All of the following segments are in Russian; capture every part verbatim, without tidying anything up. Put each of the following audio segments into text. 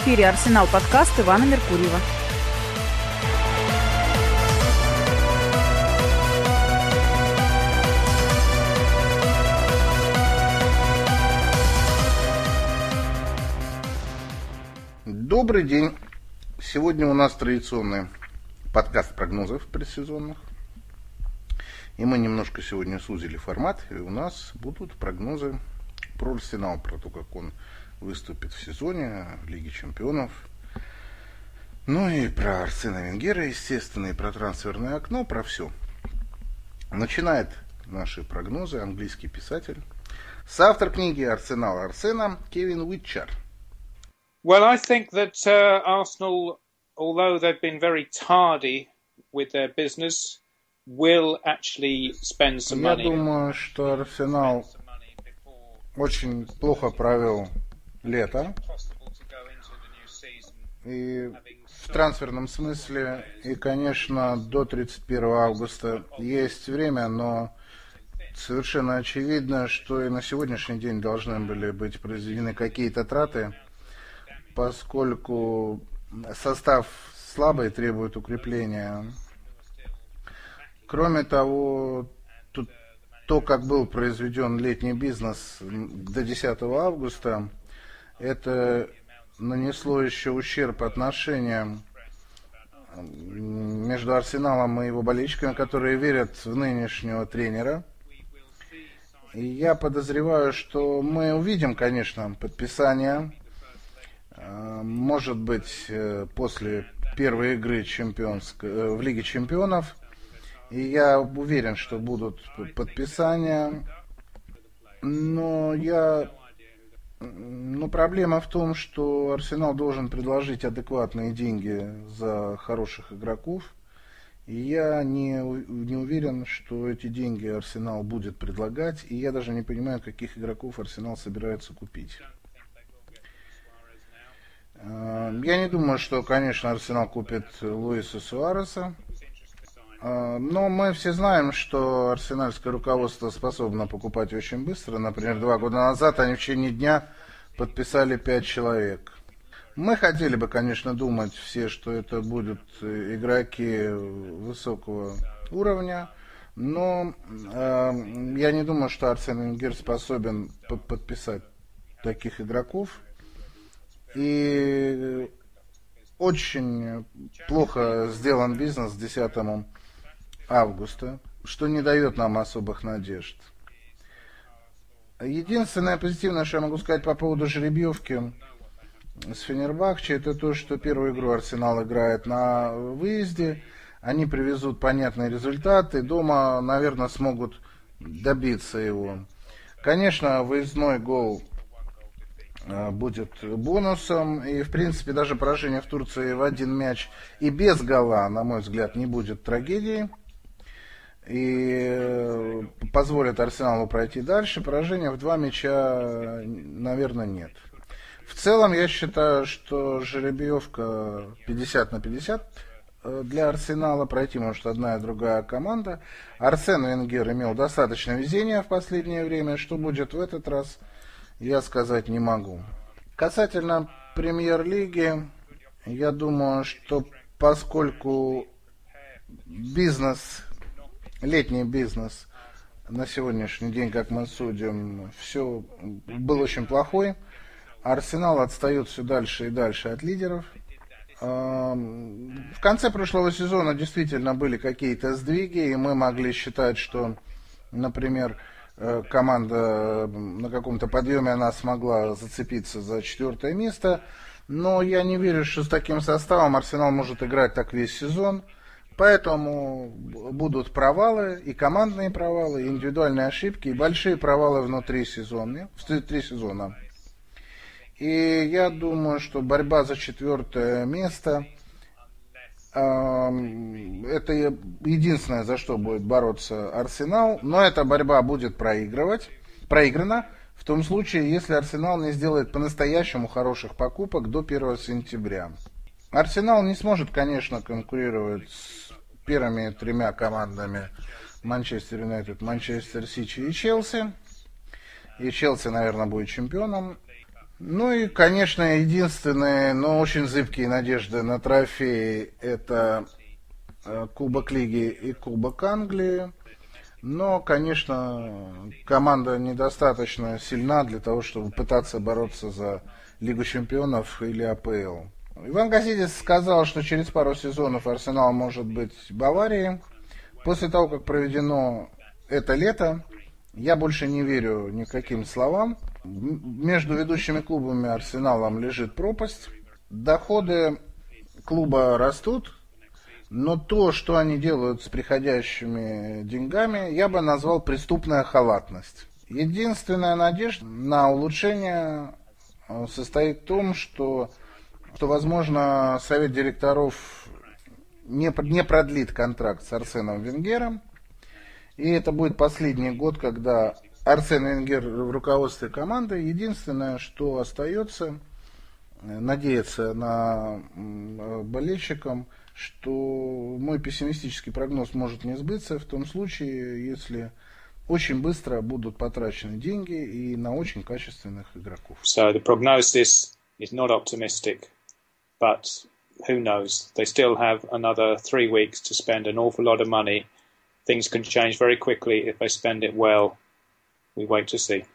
эфире «Арсенал» подкаст Ивана Меркурьева. Добрый день. Сегодня у нас традиционный подкаст прогнозов предсезонных. И мы немножко сегодня сузили формат, и у нас будут прогнозы про Арсенал, про то, как он выступит в сезоне, в Лиге Чемпионов. Ну и про Арсена Венгера, естественно, и про трансферное окно, про все. Начинает наши прогнозы английский писатель, соавтор книги «Арсенал Арсена» Кевин Уитчер. Well, I think that uh, Arsenal, although they've been very tardy with their business, will actually spend some money. Я думаю, что Арсенал очень плохо провел лето. И в трансферном смысле, и, конечно, до тридцать первого августа есть время, но совершенно очевидно, что и на сегодняшний день должны были быть произведены какие-то траты, поскольку состав слабый, требует укрепления. Кроме того, тут, то, как был произведен летний бизнес до десятого августа, это нанесло еще ущерб отношениям между Арсеналом и его болельщиками, которые верят в нынешнего тренера. И я подозреваю, что мы увидим, конечно, подписание. Может быть, после первой игры чемпионской, в Лиге Чемпионов. И я уверен, что будут подписания. Но я... Но проблема в том, что Арсенал должен предложить адекватные деньги за хороших игроков. И я не, не уверен, что эти деньги Арсенал будет предлагать. И я даже не понимаю, каких игроков Арсенал собирается купить. Я не думаю, что, конечно, Арсенал купит Луиса Суареса. Но мы все знаем, что арсенальское руководство способно покупать очень быстро. Например, два года назад они в течение дня подписали пять человек. Мы хотели бы, конечно, думать все, что это будут игроки высокого уровня. Но э, я не думаю, что Арсен Венгер способен подписать таких игроков. И очень плохо сделан бизнес к десятому августа, что не дает нам особых надежд. Единственное позитивное, что я могу сказать по поводу жеребьевки с Фенербахче, это то, что первую игру Арсенал играет на выезде. Они привезут понятные результаты. Дома, наверное, смогут добиться его. Конечно, выездной гол будет бонусом, и в принципе даже поражение в Турции в один мяч и без гола, на мой взгляд, не будет трагедией и позволит Арсеналу пройти дальше. Поражения в два мяча, наверное, нет. В целом я считаю, что жеребьевка пятьдесят на пятьдесят для Арсенала, пройти может одна и другая команда. Арсен Венгер имел достаточно везения в последнее время, что будет в этот раз, я сказать не могу. Касательно премьер-лиги, я думаю, что поскольку бизнес, летний бизнес на сегодняшний день, как мы судим, все был очень плохой, Арсенал отстает все дальше и дальше от лидеров. В конце прошлого сезона действительно были какие-то сдвиги, и мы могли считать, что, например, команда на каком-то подъеме она смогла зацепиться за четвертое место, но я не верю, что с таким составом Арсенал может играть так весь сезон, поэтому будут провалы, и командные провалы, и индивидуальные ошибки, и большие провалы внутри сезона, внутри сезона. И я думаю, что борьба за четвертое место это единственное, за что будет бороться Арсенал, но эта борьба будет проигрывать, проиграна в том случае, если Арсенал не сделает по-настоящему хороших покупок до первого сентября. Арсенал не сможет, конечно, конкурировать с первыми тремя командами Манчестер Юнайтед, Манчестер Сити и Челси. И Челси, наверное, будет чемпионом. Ну и, конечно, единственные, но очень зыбкие надежды на трофеи – это Кубок Лиги и Кубок Англии. Но, конечно, команда недостаточно сильна для того, чтобы пытаться бороться за Лигу Чемпионов или АПЛ. Иван Касидис сказал, что через пару сезонов Арсенал может быть Баварией. После того, как проведено это лето, я больше не верю никаким словам. Между ведущими клубами Арсеналом лежит пропасть. Доходы клуба растут, но то, что они делают с приходящими деньгами, я бы назвал преступная халатность. Единственная надежда на улучшение состоит в том, что, что возможно, совет директоров не, не продлит контракт с Арсеном Венгером. И это будет последний год, когда Арсен Венгер в руководстве команды. Единственное, что остается, надеяться на болельщикам, что мой пессимистический прогноз может не сбыться в том случае, если очень быстро будут потрачены деньги и на очень качественных игроков. So the prognosis is not optimistic, but who knows? They still have another three weeks to spend an awful lot of money. Things can change very quickly if they spend it well. We wait to see.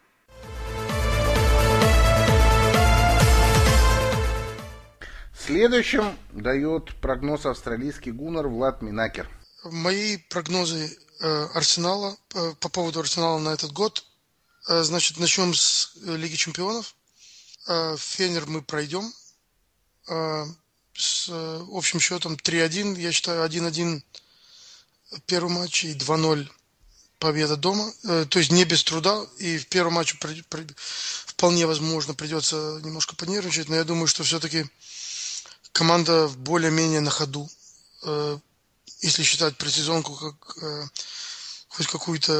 Следующим дает прогноз австралийский гуннер Влад Минакер. Мои прогнозы э, Арсенала э, по поводу Арсенала на этот год. Э, значит, начнем с э, Лиги Чемпионов. Э, Фенер мы пройдем. Э, с э, общим счетом три один. Я считаю, один один первый матч и два ноль победа дома. Э, то есть не без труда. И в первом матче при, при, вполне возможно придется немножко понервничать. Но я думаю, что все-таки команда более-менее на ходу, э, если считать предсезонку как э, хоть какую-то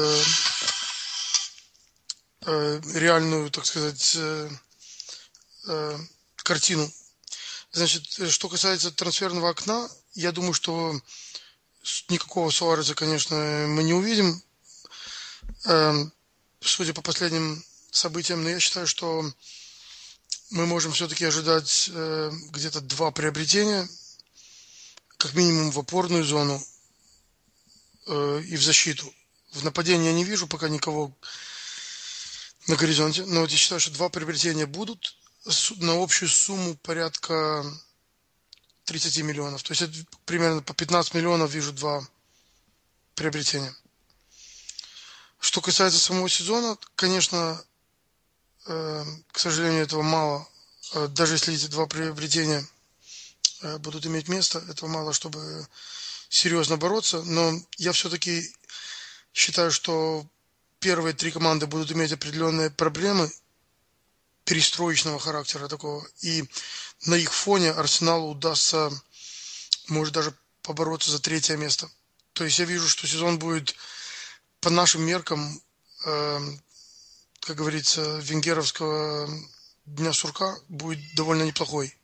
э, реальную, так сказать, э, э, картину. Значит, что касается трансферного окна, я думаю, что никакого Суареса, конечно, мы не увидим, э, судя по последним событиям, но я считаю, что мы можем все-таки ожидать э, где-то два приобретения, как минимум в опорную зону э, и в защиту. В нападении я не вижу пока никого на горизонте, но вот я считаю, что два приобретения будут на общую сумму порядка тридцать миллионов. То есть это примерно по пятнадцать миллионов вижу два приобретения. Что касается самого сезона, конечно, к сожалению, этого мало. Даже если эти два приобретения будут иметь место, этого мало, чтобы серьезно бороться. Но я все-таки считаю, что первые три команды будут иметь определенные проблемы перестроечного характера такого. И на их фоне Арсеналу удастся, может, даже побороться за третье место. То есть я вижу, что сезон будет по нашим меркам, как говорится, венгеровского дня сурка будет довольно неплохой.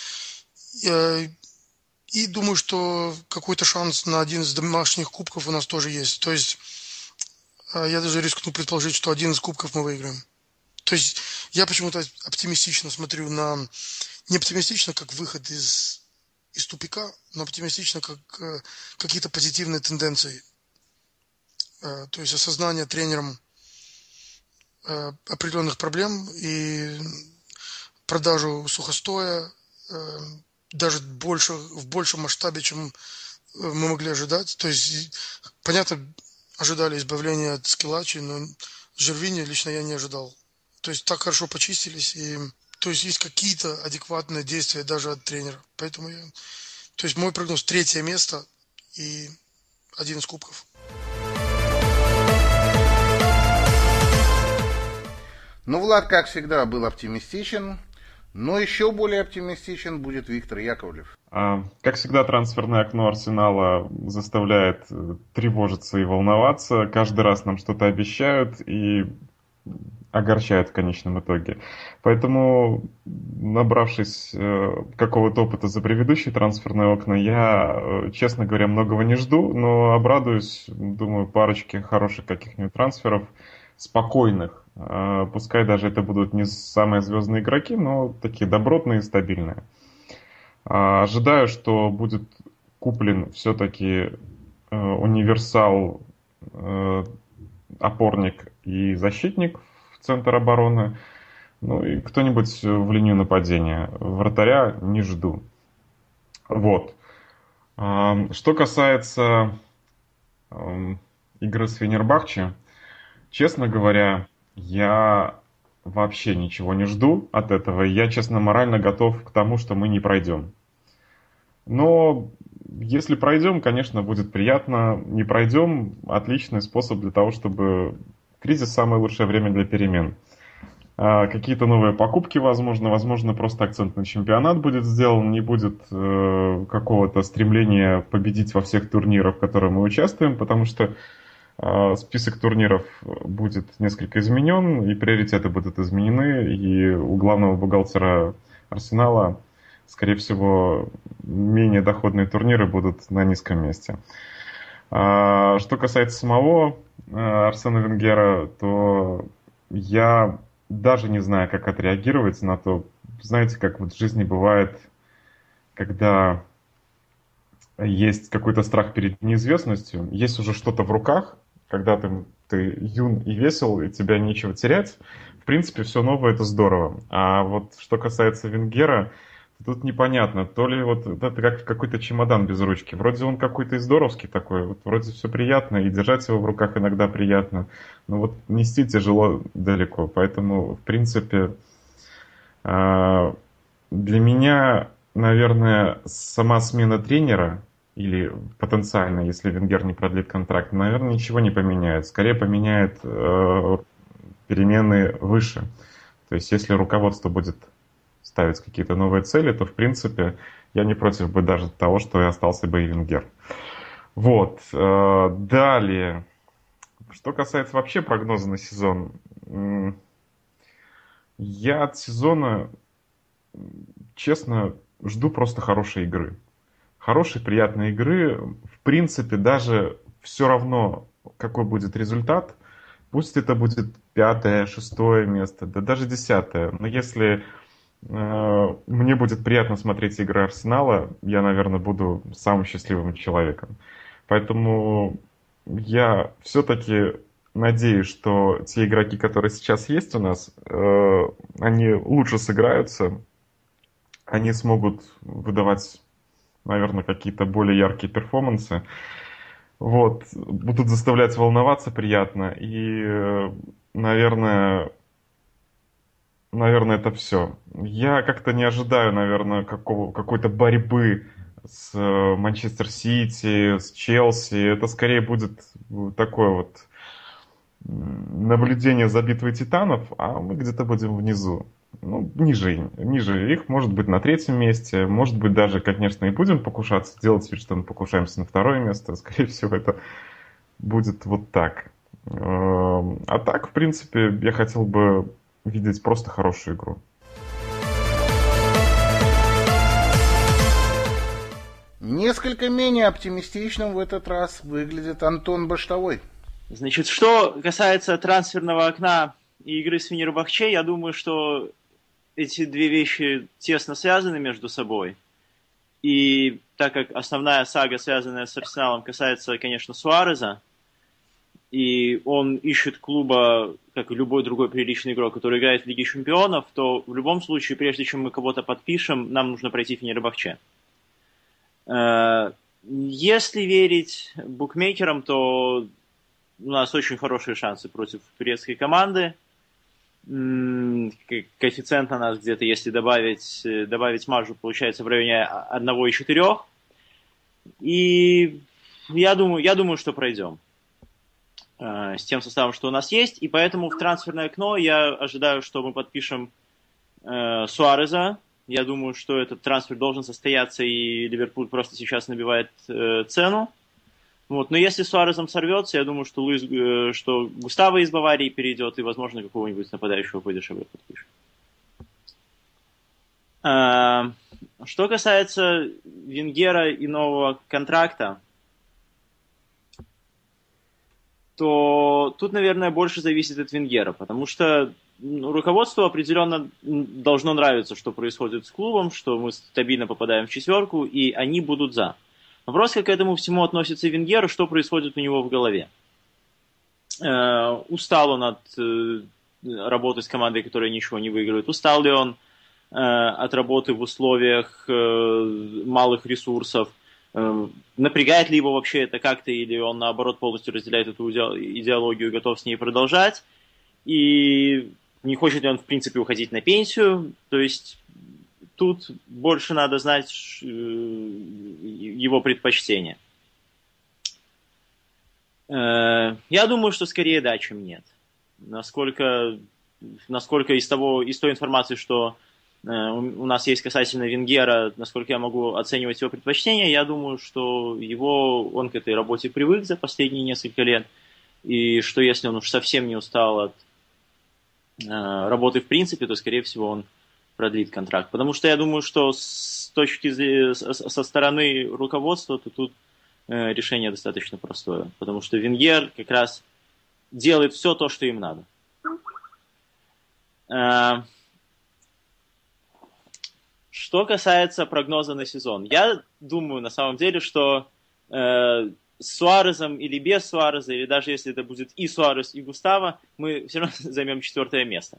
И думаю, что какой-то шанс на один из домашних кубков у нас тоже есть. То есть я даже рискну предположить, что один из кубков мы выиграем. То есть я почему-то оптимистично смотрю на... Не оптимистично, как выход из, из тупика, но оптимистично, как какие-то позитивные тенденции. То есть осознание тренером определенных проблем и продажу сухостоя даже больше, в большем масштабе, чем мы могли ожидать. То есть, понятно, ожидали избавления от Скилачи, но Жервини лично я не ожидал. То есть так хорошо почистились, и то есть есть какие-то адекватные действия даже от тренера. Поэтому я... То есть мой прогноз третье место и один из кубков. Ну, Влад, как всегда, был оптимистичен, но еще более оптимистичен будет Виктор Яковлев. А, как всегда, трансферное окно Арсенала заставляет тревожиться и волноваться. Каждый раз нам что-то обещают и огорчают в конечном итоге. Поэтому, набравшись э, какого-то опыта за предыдущие трансферные окна, я, честно говоря, многого не жду, но обрадуюсь, думаю, парочке хороших каких-нибудь трансферов, спокойных, Пускай даже это будут не самые звездные игроки, но такие добротные и стабильные. Ожидаю, что будет куплен все-таки универсал, опорник и защитник в центр обороны. Ну и кто-нибудь в линию нападения. Вратаря не жду. Вот. Что касается игры с Фенербахче, честно говоря, я вообще ничего не жду от этого. Я, честно, морально готов к тому, что мы не пройдем. Но если пройдем, конечно, будет приятно. Не пройдем — отличный способ для того, чтобы... Кризис — самое лучшее время для перемен. Какие-то новые покупки, возможно. Возможно, просто акцент на чемпионат будет сделан. Не будет э, какого-то стремления победить во всех турнирах, в которых мы участвуем, потому что э, список турниров будет несколько изменен, и приоритеты будут изменены, и у главного бухгалтера Арсенала, скорее всего, менее доходные турниры будут на низком месте. А, что касается самого э, Арсена Венгера, то я... даже не знаю, как отреагировать на то. Знаете, как вот в жизни бывает, когда есть какой-то страх перед неизвестностью, есть уже что-то в руках, когда ты, ты юн и весел, и тебя нечего терять. В принципе, все новое — это здорово. А вот что касается Венгера, тут непонятно. То ли вот это как какой-то чемодан без ручки. Вроде он какой-то и здоровский такой, вот вроде все приятно, и держать его в руках иногда приятно. Но вот нести тяжело далеко. Поэтому, в принципе, для меня, наверное, сама смена тренера, или потенциально, если Венгер не продлит контракт, наверное, ничего не поменяет. Скорее поменяет перемены выше. То есть, если руководство будет ставить какие-то новые цели, то, в принципе, я не против бы даже того, что и остался бы и Венгер. Вот. Далее. Что касается вообще прогноза на сезон. Я от сезона, честно, жду просто хорошей игры. Хорошей, приятной игры. В принципе, даже все равно, какой будет результат. Пусть это будет пятое, шестое место, да даже десятое. Но если мне будет приятно смотреть игры Арсенала, я, наверное, буду самым счастливым человеком. Поэтому я все-таки надеюсь, что те игроки, которые сейчас есть у нас, они лучше сыграются, они смогут выдавать, наверное, какие-то более яркие перформансы. Вот, будут заставлять волноваться приятно. И, наверное... Наверное, это все. Я как-то не ожидаю, наверное, какого, какой-то борьбы с Манчестер Сити, с Челси. Это скорее будет такое вот наблюдение за битвой титанов, а мы где-то будем внизу. Ну, ниже, ниже их, может быть, на третьем месте. Может быть, даже, конечно, и будем покушаться, делать вид, что мы покушаемся на второе место. Скорее всего, это будет вот так. А так, в принципе, я хотел бы видеть просто хорошую игру. Несколько менее оптимистичным в этот раз выглядит Антон Баштовой. Значит, что касается трансферного окна и игры с Фенербахче, я думаю, что эти две вещи тесно связаны между собой. И так как основная сага, связанная с Арсеналом, касается, конечно, Суареза, и он ищет клуба, как и любой другой приличный игрок, который играет в Лиге Чемпионов, то в любом случае, прежде чем мы кого-то подпишем, нам нужно пройти Фенербахче. Если верить букмекерам, то у нас очень хорошие шансы против турецкой команды. Коэффициент на нас где-то, если добавить, добавить маржу, получается в районе одна целых четыре десятых. И я думаю, я думаю, что пройдем с тем составом, что у нас есть, и поэтому в трансферное окно я ожидаю, что мы подпишем э, Суареза. Я думаю, что этот трансфер должен состояться, и Ливерпуль просто сейчас набивает э, цену. Вот. Но если Суарезом сорвется, я думаю, что, Луис, э, что Густаво из Баварии перейдет, и, возможно, какого-нибудь нападающего подешевле подпишем. Э, что касается Венгера и нового контракта, то то тут, наверное, больше зависит от Венгера, потому что ну, руководству определенно должно нравиться, что происходит с клубом, что мы стабильно попадаем в четверку, и они будут за. Вопрос, как к этому всему относится Венгер, что происходит у него в голове. Э, устал он от э, работы с командой, которая ничего не выигрывает? Устал ли он э, от работы в условиях э, малых ресурсов? Э, напрягает ли его вообще это как-то, или он, наоборот, полностью разделяет эту идеологию и готов с ней продолжать? И не хочет ли он, в принципе, уходить на пенсию? То есть тут больше надо знать его предпочтения. Я думаю, что скорее да, чем нет. Насколько, насколько из, того, из той информации, что у нас есть касательно Венгера, насколько я могу оценивать его предпочтения, я думаю, что его, он к этой работе привык за последние несколько лет, и что если он уж совсем не устал от работы в принципе, то, скорее всего, он продлит контракт. Потому что я думаю, что с точки зрения, со стороны руководства, то тут э, решение достаточно простое. Потому что Венгер как раз делает все то, что им надо. Э, что касается прогноза на сезон. Я думаю, на самом деле, что э, с Суарезом или без Суареза, или даже если это будет и Суарез, и Густаво, мы все равно займем четвертое место.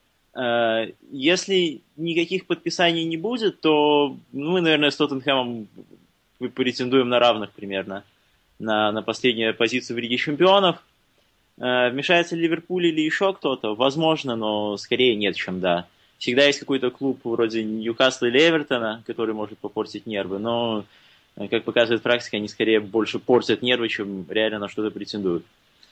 Если никаких подписаний не будет, то ну, мы, наверное, с Тоттенхэмом претендуем на равных примерно на, на последнюю позицию в Лиге Чемпионов. Вмешается ли Ливерпуль или еще кто-то? Возможно, но скорее нет, чем да. Всегда есть какой-то клуб вроде Ньюкасла или Эвертона, который может попортить нервы, но, как показывает практика, они скорее больше портят нервы, чем реально на что-то претендуют.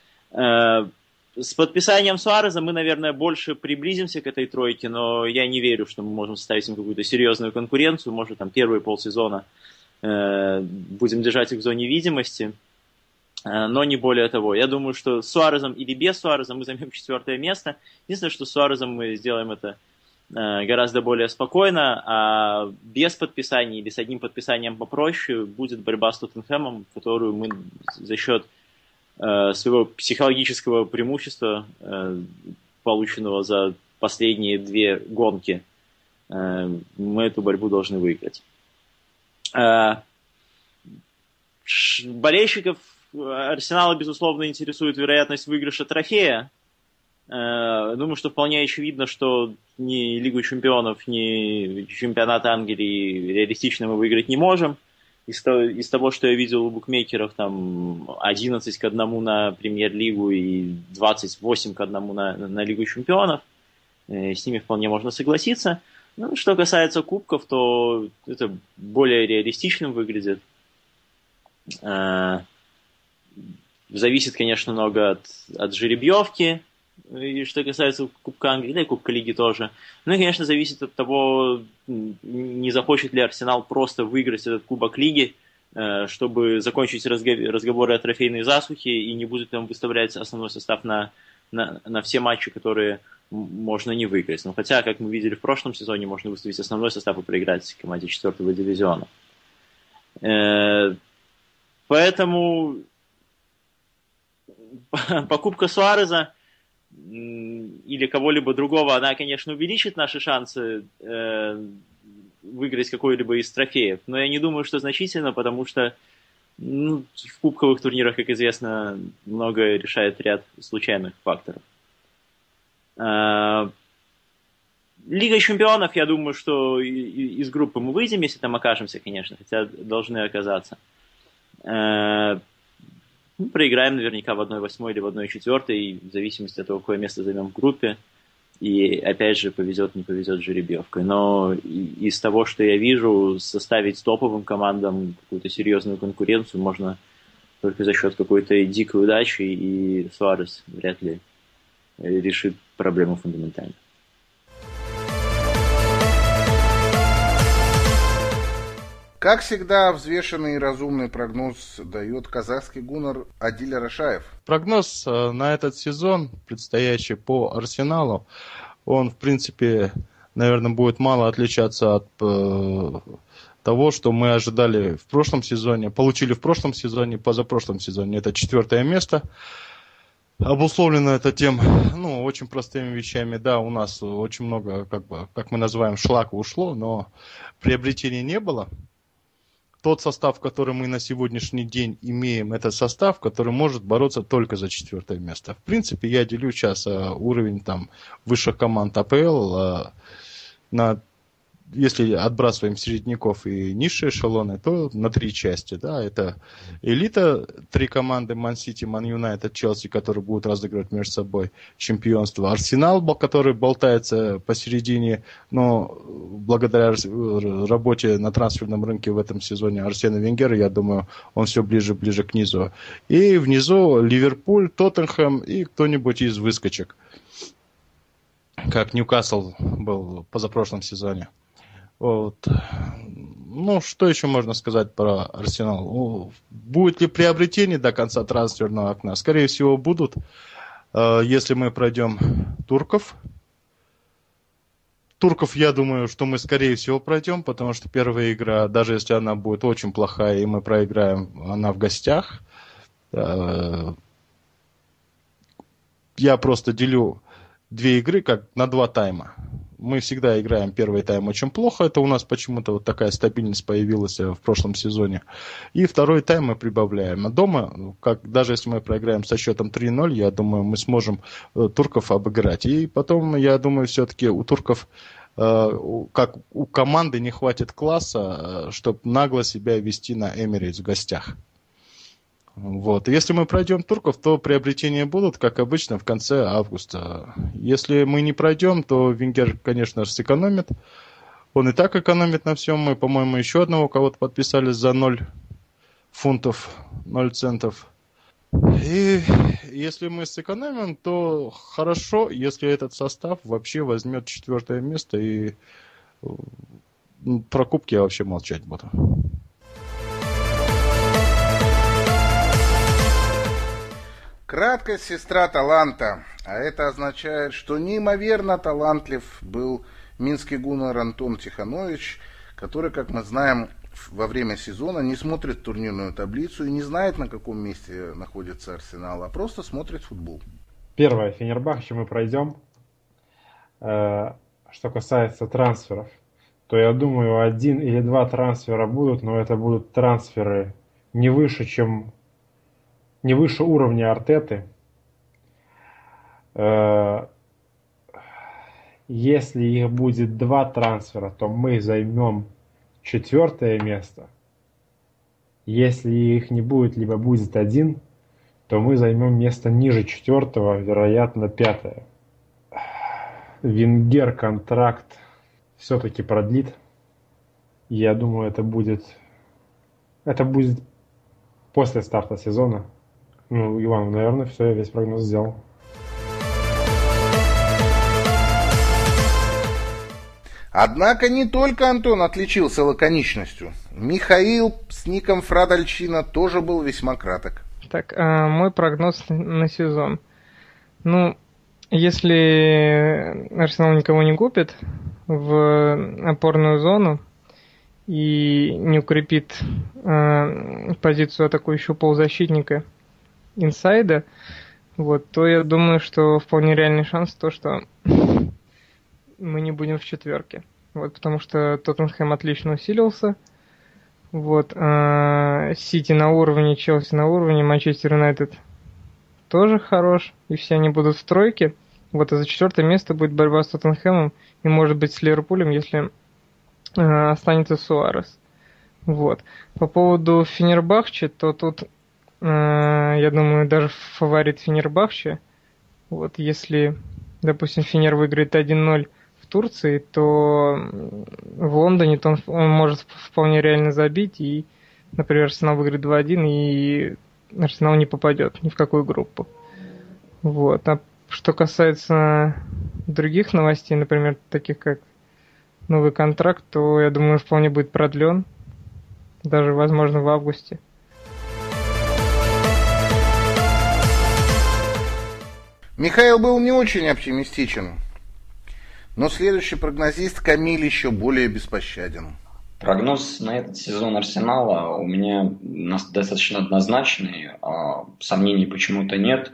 С подписанием Суареза мы, наверное, больше приблизимся к этой тройке, но я не верю, что мы можем составить им какую-то серьезную конкуренцию. Может, там первые полсезона э, будем держать их в зоне видимости, э, но не более того. Я думаю, что с Суарезом или без Суареза мы займем четвертое место. Единственное, что с Суарезом мы сделаем это э, гораздо более спокойно, а без подписаний или с одним подписанием попроще будет борьба с Тоттенхэмом, которую мы за счет своего психологического преимущества, полученного за последние две гонки, мы эту борьбу должны выиграть. Болельщиков Арсенала, безусловно, интересует вероятность выигрыша трофея. Думаю, что вполне очевидно, что ни Лигу Чемпионов, ни чемпионат Англии реалистично мы выиграть не можем. Из, из того, что я видел у букмекеров, там одиннадцать к одному на Премьер-лигу и двадцать восемь к одному на, на Лигу Чемпионов. С ними вполне можно согласиться. Ну, что касается кубков, то это более реалистичным выглядит. Зависит, конечно, много от, от жеребьевки. И что касается Кубка Англии, да и Кубка Лиги тоже. Ну и, конечно, зависит от того, не захочет ли Арсенал просто выиграть этот Кубок Лиги, чтобы закончить разговоры о трофейной засухе, и не будет ли он выставлять основной состав на, на, на все матчи, которые можно не выиграть. Но хотя, как мы видели в прошлом сезоне, можно выставить основной состав и проиграть команде четвертого дивизиона. Поэтому покупка Суареза или кого-либо другого, она, конечно, увеличит наши шансы э, выиграть какой-либо из трофеев, но я не думаю, что значительно, потому что ну, в кубковых турнирах, как известно, многое решает ряд случайных факторов. Э, Лига Чемпионов, я думаю, что из группы мы выйдем, если там окажемся, конечно, хотя должны оказаться. Э, Мы проиграем наверняка в одной восьмой или в одной четвертой, в зависимости от того, какое место займем в группе. И опять же, повезет, не повезет жеребьевкой. Но из того, что я вижу, составить топовым командам какую-то серьезную конкуренцию можно только за счет какой-то дикой удачи, и Суарез вряд ли решит проблему фундаментально. Как всегда, взвешенный и разумный прогноз дает казахский гуннер Адиль Рашаев. Прогноз на этот сезон, предстоящий по Арсеналу, он, в принципе, наверное, будет мало отличаться от э, того, что мы ожидали в прошлом сезоне, получили в прошлом сезоне, позапрошлом сезоне. Это четвертое место. обусловлено это тем, ну, очень простыми вещами. Да, у нас очень много, как бы, как мы называем, шлака ушло, но приобретений не было. Тот состав, который мы на сегодняшний день имеем, это состав, который может бороться только за четвертое место. В принципе, я делю сейчас уровень там высших команд АПЛ на, если отбрасываем середняков и низшие эшелоны, то на три части. Да, это элита, три команды: Ман Сити, Ман Юнайтед, Челси, которые будут разыгрывать между собой чемпионство. Арсенал, который болтается посередине, но благодаря работе на трансферном рынке в этом сезоне Арсена Венгера, я думаю, он все ближе и ближе к низу. И внизу Ливерпуль, Тоттенхэм и кто-нибудь из выскочек, как Ньюкасл был в позапрошлом сезоне. Вот. Ну, что еще можно сказать про Арсенал? Будет ли приобретение до конца трансферного окна? Скорее всего, будут. Если мы пройдем турков. Турков, я думаю, что мы, скорее всего, пройдем, потому что первая игра, даже если она будет очень плохая, и мы проиграем, она в гостях. Я просто делю две игры как на два тайма. Мы всегда играем первый тайм очень плохо. Это у нас почему-то вот такая стабильность появилась в прошлом сезоне. И второй тайм мы прибавляем. А дома, как, даже если мы проиграем со счетом три ноль, я думаю, мы сможем турков обыграть. И потом, я думаю, все-таки у турков, как у команды, не хватит класса, чтобы нагло себя вести на Эмирейтс в гостях. Вот. Если мы пройдем турков, то приобретения будут, как обычно, в конце августа. Если мы не пройдем, то Венгер, конечно же, сэкономит. Он и так экономит на всем. Мы, по-моему, еще одного кого-то подписали за ноль фунтов, ноль центов. И если мы сэкономим, то хорошо, если этот состав вообще возьмет четвертое место, и про кубки я вообще молчать буду. Краткость сестра таланта, а это означает, что неимоверно талантлив был минский гуннер Антон Тиханович, который, как мы знаем, во время сезона не смотрит турнирную таблицу и не знает, на каком месте находится Арсенал, а просто смотрит футбол. Первое, Фенербахче мы пройдем. Что касается трансферов, то я думаю, один или два трансфера будут, но это будут трансферы не выше, чем... не выше уровня Артеты. Если их будет два трансфера, то мы займем четвертое место. Если их не будет, либо будет один, то мы займем место ниже четвертого, вероятно, пятое. Венгер контракт все-таки продлит. Я думаю, это будет, это будет после старта сезона. Ну, Иван, наверное, все, я весь прогноз сделал. Однако не только Антон отличился лаконичностью. Михаил с ником Фрадальчина тоже был весьма краток. Так, а мой прогноз на сезон. Ну, если Арсенал никого не купит в опорную зону и не укрепит э, позицию атакующего полузащитника инсайда, вот, то я думаю, что вполне реальный шанс то, что мы не будем в четверке. Вот, потому что Тоттенхэм отлично усилился. Вот, а Сити на уровне, Челси на уровне, Манчестер Юнайтед тоже хорош, и все они будут в тройке. Вот, а за четвертое место будет борьба с Тоттенхэмом и, может быть, с Ливерпулем, если а, останется Суарес. Вот. По поводу Фенербахче, то тут я думаю, даже фаворит Фенербахче. Вот, если, допустим, Фенер выиграет один ноль в Турции, то в Лондоне то он, он может вполне реально забить, и, например, Арсенал выиграет два один, и Арсенал не попадет ни в какую группу. Вот. А что касается других новостей, например, таких как новый контракт, то, я думаю, вполне будет продлен, даже, возможно, в августе. Михаил был не очень оптимистичен, но следующий прогнозист Камиль еще более беспощаден. Прогноз на этот сезон Арсенала у меня достаточно однозначный, сомнений почему-то нет.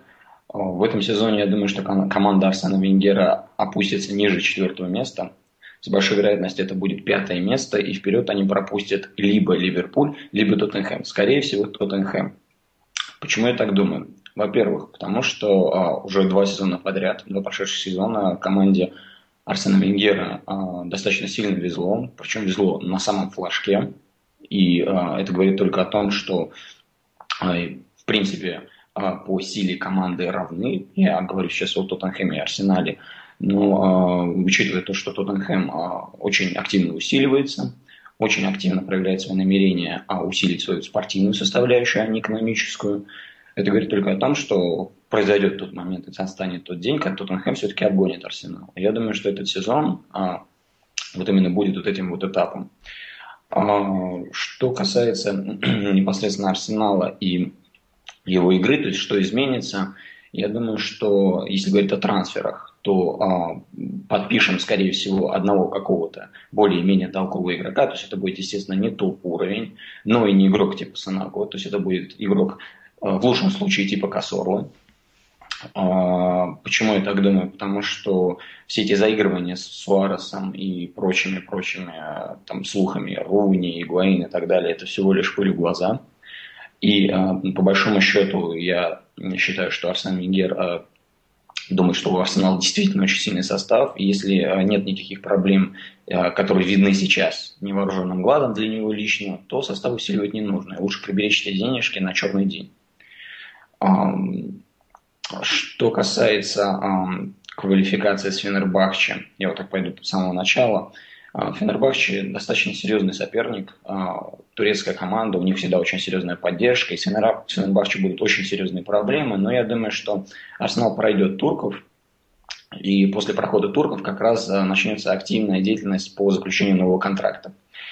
В этом сезоне, я думаю, что команда Арсена Венгера опустится ниже четвертого места. С большой вероятностью это будет пятое место, и вперед они пропустят либо Ливерпуль, либо Тоттенхэм. Скорее всего, Тоттенхэм. Почему я так думаю? Во-первых, потому что а, уже два сезона подряд, два прошедших сезона команде Арсена Венгера а, достаточно сильно везло, причем везло на самом флажке. И а, это говорит только о том, что а, в принципе а, по силе команды равны. Я говорю сейчас о Тоттенхэме и Арсенале. Но э, учитывая то, что Тоттенхэм э, очень активно усиливается, очень активно проявляет свои намерения а, усилить свою спортивную составляющую, а не экономическую, это говорит только о том, что произойдет тот момент, и настанет тот день, когда Тоттенхэм все-таки обгонит Арсенал. Я думаю, что этот сезон э, вот именно будет вот этим вот этапом. Э, что касается непосредственно Арсенала и его игры, то есть что изменится, я думаю, что если говорить о трансферах, то а, подпишем, скорее всего, одного какого-то более-менее толкового игрока. То есть это будет, естественно, не топ-уровень, но и не игрок типа Санаго. То есть это будет игрок, а, в лучшем случае, типа Касорлы. А, почему я так думаю? Потому что все эти заигрывания с Суаресом и прочими-прочими там, слухами, Руни, Игуаин и так далее, это всего лишь пыль в глаза. И а, по большому счету я считаю, что Арсен Венгер а, думает, что у Арсенала действительно очень сильный состав. И если нет никаких проблем, которые видны сейчас невооруженным глазом для него лично, то состав усиливать не нужно. Лучше приберечь эти денежки на черный день. Что касается квалификации с Фенербахче, я вот так пойду с самого начала. Фенербахче достаточно серьезный соперник, турецкая команда, у них всегда очень серьезная поддержка, и с Фенербахче будут очень серьезные проблемы, но я думаю, что Арсенал пройдет турков, и после прохода турков как раз начнется активная деятельность по заключению нового контракта.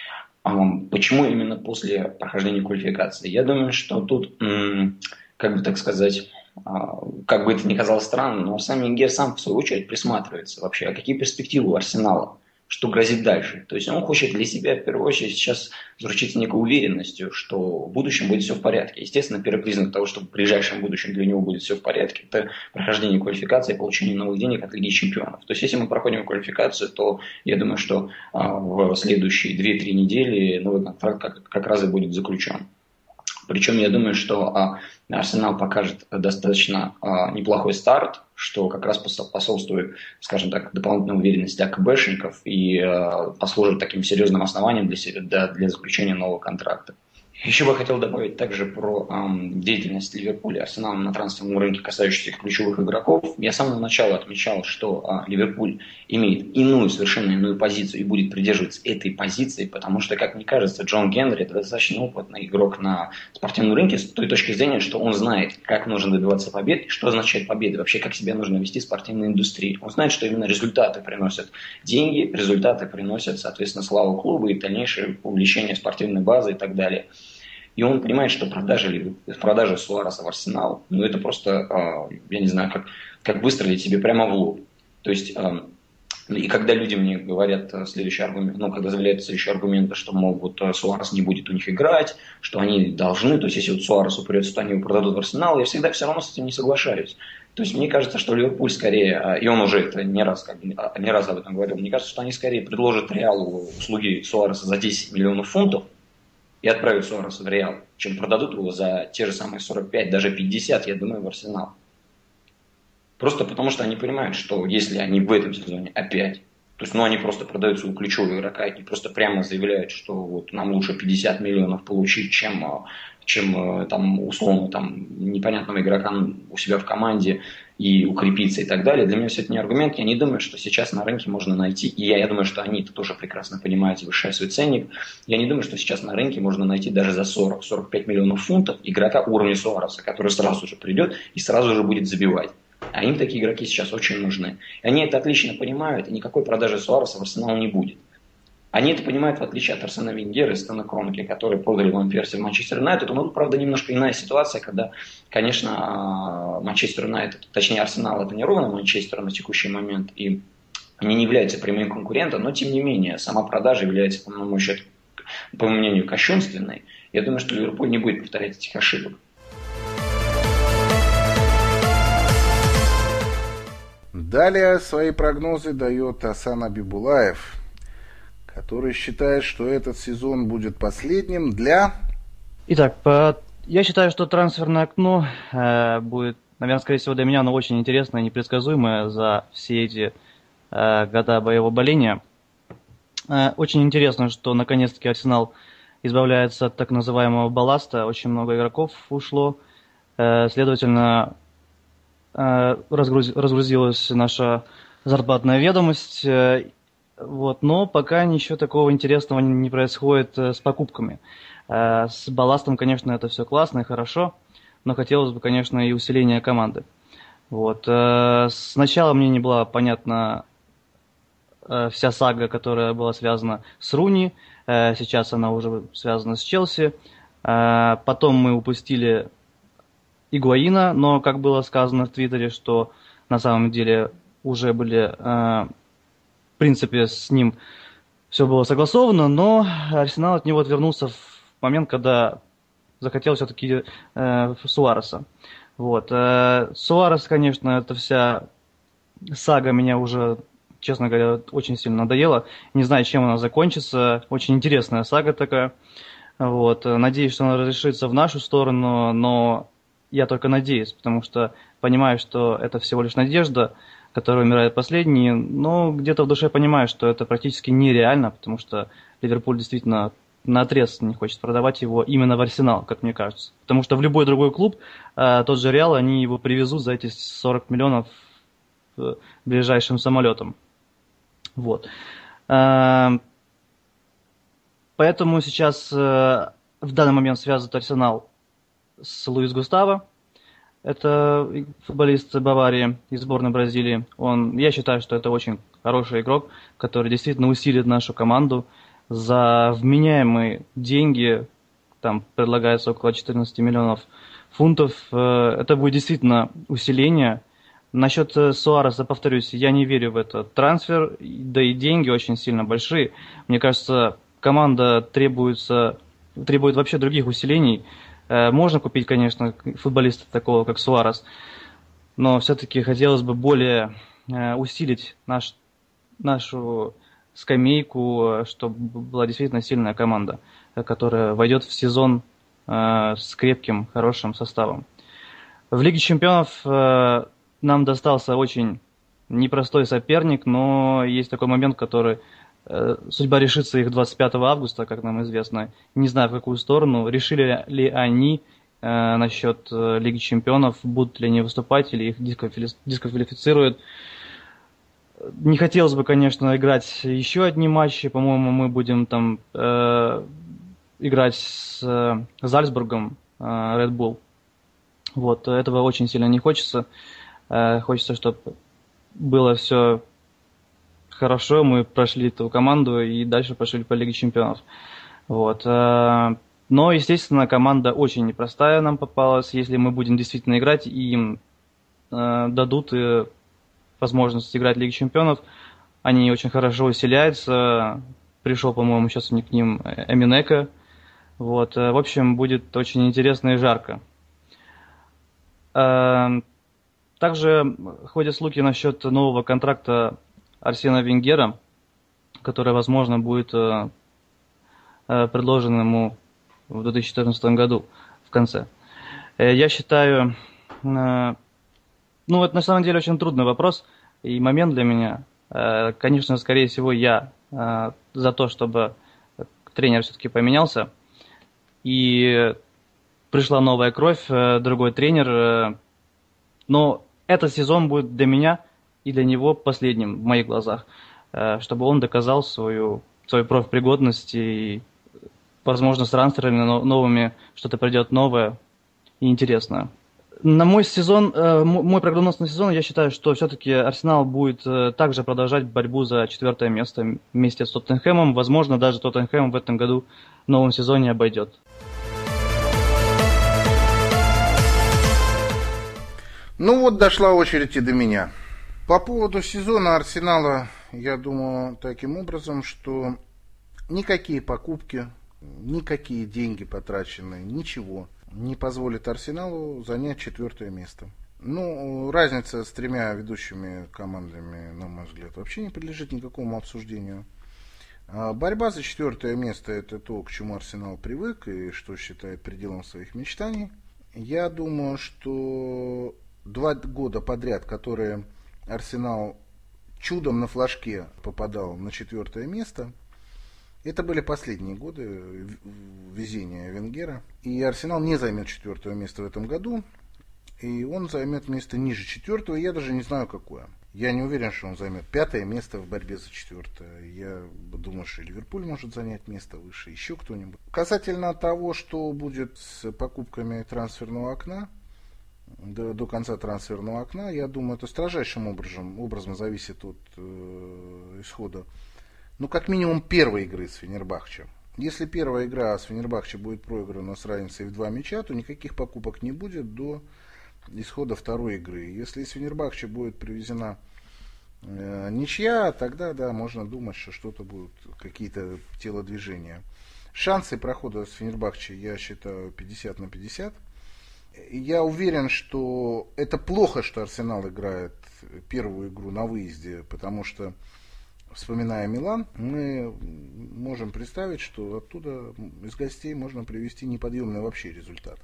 Почему именно после прохождения квалификации? Я думаю, что тут, как бы так сказать, как бы это ни казалось странным, но Арсен Венгер сам в свою очередь присматривается вообще, а какие перспективы у Арсенала. Что грозит дальше. То есть он хочет для себя, в первую очередь, сейчас заручиться некой уверенностью, что в будущем будет все в порядке. Естественно, первый признак того, что в ближайшем будущем для него будет все в порядке, это прохождение квалификации и получение новых денег от Лиги Чемпионов. То есть если мы проходим квалификацию, то я думаю, что а, в следующие две-три недели новый контракт как, как раз и будет заключен. Причем я думаю, что а, Арсенал покажет достаточно а, неплохой старт, что как раз способствует, скажем так, дополнительной уверенности АКБшников и а, послужит таким серьезным основанием для, для, для заключения нового контракта. Еще бы хотел добавить также про эм, деятельность Ливерпуля и Арсенала на трансферном рынке, касающихся ключевых игроков. Я с самого начала отмечал, что э, Ливерпуль имеет иную, совершенно иную позицию и будет придерживаться этой позиции, потому что, как мне кажется, Джон Генри – это достаточно опытный игрок на спортивном рынке с той точки зрения, что он знает, как нужно добиваться побед, и что означает победа, вообще как себя нужно вести в спортивной индустрии. Он знает, что именно результаты приносят деньги, результаты приносят, соответственно, славу клуба и дальнейшее увлечение спортивной базой и так далее. И он понимает, что продажа, продажа Суареса в Арсенал, ну это просто, я не знаю, как, как выстрелить себе прямо в лоб. То есть, и когда люди мне говорят следующий аргумент, ну, когда заявляют следующий аргумент, что, мол, вот Суарес не будет у них играть, что они должны, то есть, если вот Суарес упрется, то они его продадут в Арсенал, я всегда все равно с этим не соглашаюсь. То есть, мне кажется, что Ливерпуль скорее, и он уже это не раз, как бы, не раз об этом говорил, мне кажется, что они скорее предложат Реалу услуги Суареса за десять миллионов фунтов, и отправят Суареса в Реал, чем продадут его за те же самые сорок пять, даже пятьдесят, я думаю, в Арсенал. Просто потому, что они понимают, что если они в этом сезоне опять, то есть, ну, они просто продают своего ключевого игрока и просто прямо заявляют, что вот нам лучше пятьдесят миллионов получить, чем, чем там, условно, там, непонятного игрока у себя в команде и укрепиться и так далее. Для меня все это не аргумент. Я не думаю, что сейчас на рынке можно найти, и я, я думаю, что они это тоже прекрасно понимают и повышают свой ценник. Я не думаю, что сейчас на рынке можно найти даже за сорок-сорок пять миллионов фунтов игрока уровня Суареса, который сразу же придет и сразу же будет забивать. А им такие игроки сейчас очень нужны. И они это отлично понимают, и никакой продажи Суареса в Арсенал не будет. Они это понимают, в отличие от Арсена Венгера и Стена Кронке, которые продали Ван Перси в Манчестер Юнайтед. Но тут, правда, немножко иная ситуация, когда, конечно, Манчестер Юнайтед, точнее Арсенал, это не ровно Манчестер на текущий момент, и они не являются прямым конкурентом, но, тем не менее, сама продажа является, по моему счету, по моему мнению, кощунственной. Я думаю, что Ливерпуль не будет повторять этих ошибок. Далее свои прогнозы дает Асан Абибулаев, который считает, что этот сезон будет последним для... Итак, по... я считаю, что трансферное окно э, будет, наверное, скорее всего для меня оно очень интересное и непредсказуемое за все эти э, года моего боления. Э, очень интересно, что наконец-таки Арсенал избавляется от так называемого балласта. Очень много игроков ушло. Э, следовательно, э, разгруз... разгрузилась наша зарплатная ведомость. Э, Вот, но пока ничего такого интересного не происходит с покупками. С балластом, конечно, это все классно и хорошо, но хотелось бы, конечно, и усиления команды. Вот. Сначала мне не была понятна вся сага, которая была связана с Руни, сейчас она уже связана с Челси. Потом мы упустили Игуаина, но, как было сказано в Твиттере, что на самом деле уже были... В принципе, с ним все было согласовано, но Арсенал от него отвернулся в момент, когда захотел все-таки э, Суареса. Вот. Э, Суарес, конечно, эта вся сага меня уже, честно говоря, очень сильно надоела. Не знаю, чем она закончится. Очень интересная сага такая. Вот. Надеюсь, что она разрешится в нашу сторону, но я только надеюсь, потому что понимаю, что это всего лишь надежда, который умирает последний, но где-то в душе понимаю, что это практически нереально, потому что Ливерпуль действительно наотрез не хочет продавать его именно в Арсенал, как мне кажется. Потому что в любой другой клуб, тот же Реал, они его привезут за эти сорок миллионов ближайшим самолетом. Вот. Поэтому сейчас в данный момент связывает Арсенал с Луис Густаво. Это футболист Баварии из сборной Бразилии. Он, я считаю, что это очень хороший игрок, который действительно усилит нашу команду. За вменяемые деньги, там предлагается около четырнадцать миллионов фунтов. Это будет действительно усиление. Насчет Суареса, повторюсь, я не верю в этот трансфер, да и деньги очень сильно большие. Мне кажется, команда требуется, требует вообще других усилений. Можно купить, конечно, футболиста такого, как Суарес, но все-таки хотелось бы более усилить наш, нашу скамейку, чтобы была действительно сильная команда, которая войдет в сезон с крепким, хорошим составом. В Лиге чемпионов нам достался очень непростой соперник, но есть такой момент, который... Судьба решится их двадцать пятого августа, как нам известно. Не знаю, в какую сторону. Решили ли они э, насчет э, Лиги чемпионов, будут ли они выступать, или их дисквалифи- дисквалифицируют. Не хотелось бы, конечно, играть еще одни матчи. По-моему, мы будем там э, играть с э, Зальцбургом, э, Red Bull. Вот, этого очень сильно не хочется. Э, хочется, чтобы было все... Хорошо, мы прошли эту команду и дальше пошли по Лиге чемпионов. Вот. Но, естественно, команда очень непростая нам попалась. Если мы будем действительно играть, и им дадут возможность играть в Лиге чемпионов, они очень хорошо усиляются. Пришел, по-моему, сейчас к ним Эминека. Вот. В общем, будет очень интересно и жарко. Также ходят слухи насчет нового контракта Арсена Венгера, который, возможно, будет э, э, предложен ему в две тысячи четырнадцатом году, в конце. Э, я считаю, э, ну, это на самом деле очень трудный вопрос и момент для меня. Э, конечно, скорее всего, я э, за то, чтобы тренер все-таки поменялся, и пришла новая кровь, э, другой тренер, э, но этот сезон будет для меня и для него последним в моих глазах, чтобы он доказал свою, свою профпригодность и, возможно, с трансферами новыми что-то придет новое и интересное. На мой сезон, мой прогноз на сезон, я считаю, что все-таки Арсенал будет также продолжать борьбу за четвертое место вместе с Тоттенхэмом. Возможно, даже Тоттенхэм в этом году в новом сезоне обойдет. Ну вот, дошла очередь и до меня. По поводу сезона Арсенала, я думаю таким образом, что никакие покупки, никакие деньги потраченные, ничего не позволит Арсеналу занять четвертое место. Ну, разница с тремя ведущими командами, на мой взгляд, вообще не подлежит никакому обсуждению. Борьба за четвертое место – это то, к чему Арсенал привык и что считает пределом своих мечтаний. Я думаю, что два года подряд, которые Арсенал чудом на флажке попадал на четвертое место, это были последние годы везения Венгера. И Арсенал не займет четвертого места в этом году. И он займет место ниже четвертого, я даже не знаю какое. Я не уверен, что он займет пятое место в борьбе за четвертое. Я думаю, что Ливерпуль может занять место выше, еще кто-нибудь. Касательно того, что будет с покупками трансферного окна, до, до конца трансферного окна, я думаю, это строжайшим образом, образом зависит от э, исхода, ну, как минимум, первой игры с Фенербахче. Если первая игра с Фенербахче будет проиграна с разницей в два мяча, то никаких покупок не будет до исхода второй игры. Если из Фенербахче будет привезена э, ничья, тогда, да, можно думать, что что-то будут, какие-то телодвижения. Шансы прохода с Фенербахче, я считаю, пятьдесят на пятьдесят. Я уверен, что это плохо, что Арсенал играет первую игру на выезде, потому что, вспоминая Милан, мы можем представить, что оттуда из гостей можно привести неподъемный вообще результат.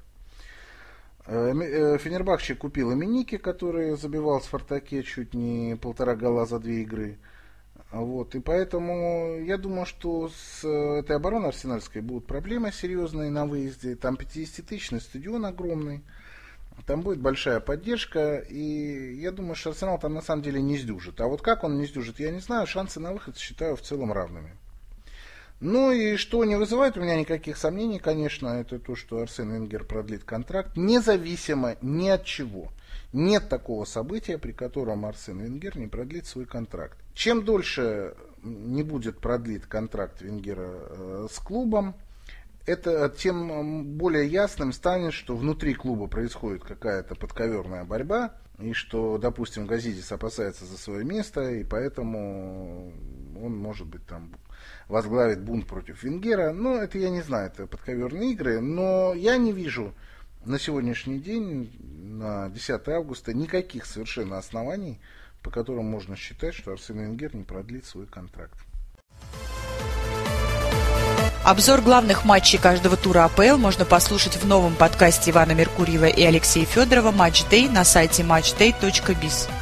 Фенербахче купил Эминики, который забивал в Спартаке чуть не полтора гола за две игры. Вот. И поэтому я думаю, что с этой обороной арсенальской будут проблемы серьезные на выезде. Там пятидесятитысячный стадион огромный. Там будет большая поддержка. И я думаю, что Арсенал там на самом деле не сдюжит. А вот как он не сдюжит, я не знаю. Шансы на выход считаю в целом равными. Ну и что не вызывает у меня никаких сомнений, конечно, это то, что Арсен Венгер продлит контракт, независимо ни от чего. Нет такого события, при котором Арсен Венгер не продлит свой контракт. Чем дольше не будет продлит контракт Венгера э, с клубом, это тем более ясным станет, что внутри клуба происходит какая-то подковерная борьба, и что, допустим, Газидис опасается за свое место, и поэтому он, может быть, там возглавит бунт против Венгера. Но это я не знаю, это подковерные игры. Но я не вижу на сегодняшний день, на десятое августа, никаких совершенно оснований, по которым можно считать, что Арсен Венгер не продлит свой контракт. Обзор главных матчей каждого тура АПЛ можно послушать в новом подкасте Ивана Меркурьева и Алексея Федорова «Матч Дэй» на сайте матч дэй точка биз.